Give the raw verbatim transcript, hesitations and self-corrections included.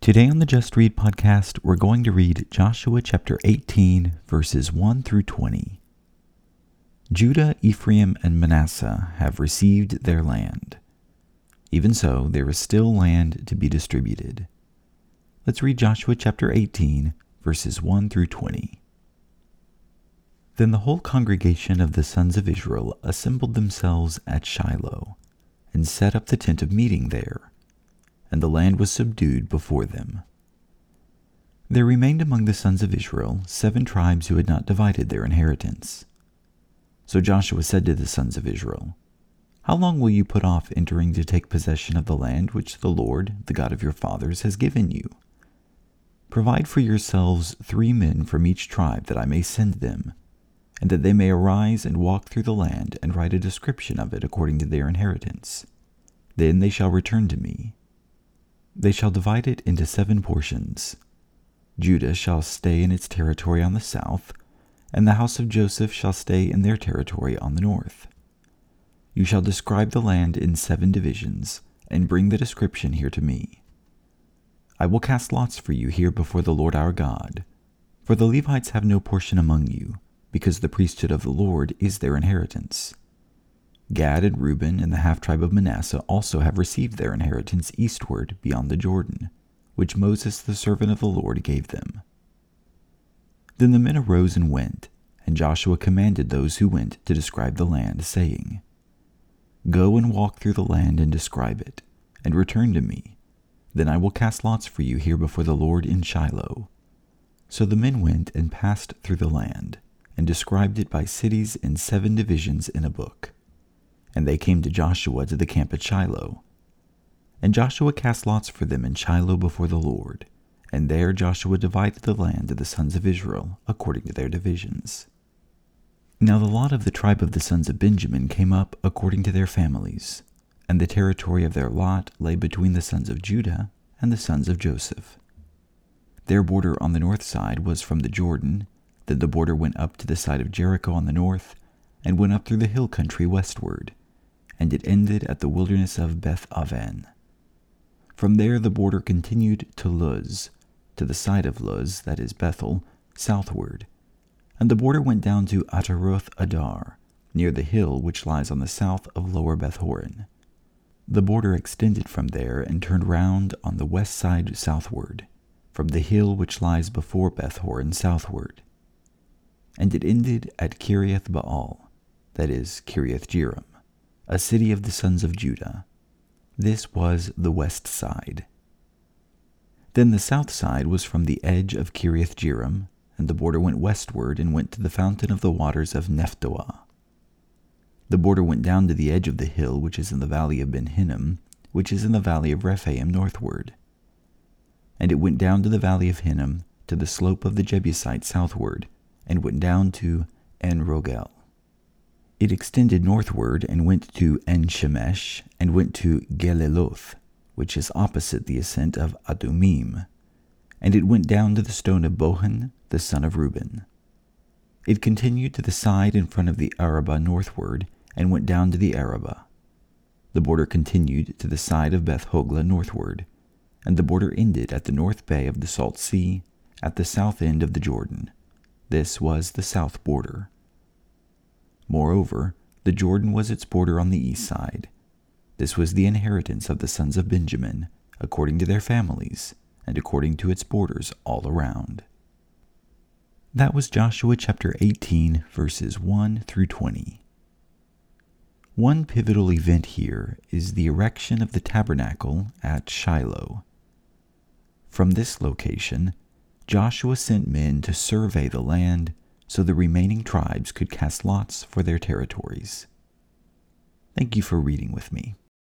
Today on the Just Read podcast, we're going to read Joshua chapter eighteen, verses one through twenty. Judah, Ephraim, and Manasseh have received their land. Even so, there is still land to be distributed. Let's read Joshua chapter eighteen, verses one through twenty. Then the whole congregation of the sons of Israel assembled themselves at Shiloh, and set up the tent of meeting there, and the land was subdued before them. There remained among the sons of Israel seven tribes who had not divided their inheritance. So Joshua said to the sons of Israel, "How long will you put off entering to take possession of the land which the Lord, the God of your fathers, has given you? Provide for yourselves three men from each tribe, that I may send them, and that they may arise and walk through the land and write a description of it according to their inheritance. Then they shall return to me. They shall divide it into seven portions. Judah shall stay in its territory on the south, and the house of Joseph shall stay in their territory on the north. You shall describe the land in seven divisions, and bring the description here to me. I will cast lots for you here before the Lord our God, for the Levites have no portion among you, because the priesthood of the Lord is their inheritance. Gad and Reuben and the half-tribe of Manasseh also have received their inheritance eastward beyond the Jordan, which Moses the servant of the Lord gave them." Then the men arose and went, and Joshua commanded those who went to describe the land, saying, "Go and walk through the land and describe it, and return to me. Then I will cast lots for you here before the Lord in Shiloh." So the men went and passed through the land, and described it by cities in seven divisions in a book. And they came to Joshua to the camp at Shiloh. And Joshua cast lots for them in Shiloh before the Lord, and there Joshua divided the land to the sons of Israel according to their divisions. Now the lot of the tribe of the sons of Benjamin came up according to their families, and the territory of their lot lay between the sons of Judah and the sons of Joseph. Their border on the north side was from the Jordan. Then the border went up to the side of Jericho on the north, and went up through the hill country westward, and it ended at the wilderness of Beth-aven. From there the border continued to Luz, to the side of Luz, that is Bethel, southward, and the border went down to Ataroth Adar, near the hill which lies on the south of Lower Beth-horon. The border extended from there and turned round on the west side southward, from the hill which lies before Beth-horon southward. And it ended at Kiriath Baal, that is Kiriath Jearim, a city of the sons of Judah. This was the west side. Then the south side was from the edge of Kiriath Jearim, and the border went westward and went to the fountain of the waters of Nephtoah. The border went down to the edge of the hill which is in the valley of Ben Hinnom, which is in the valley of Rephaim northward. And it went down to the valley of Hinnom, to the slope of the Jebusites southward, and went down to En-Rogel. It extended northward and went to En-Shemesh, and went to Geliloth, which is opposite the ascent of Adumim, and it went down to the stone of Bohan, the son of Reuben. It continued to the side in front of the Arabah northward, and went down to the Arabah. The border continued to the side of Beth-hoglah northward, and the border ended at the north bay of the Salt Sea, at the south end of the Jordan. This was the south border. Moreover, the Jordan was its border on the east side. This was the inheritance of the sons of Benjamin, according to their families, and according to its borders all around. That was Joshua chapter eighteen, verses one through twenty. One pivotal event here is the erection of the tabernacle at Shiloh. From this location, Joshua sent men to survey the land so the remaining tribes could cast lots for their territories. Thank you for reading with me.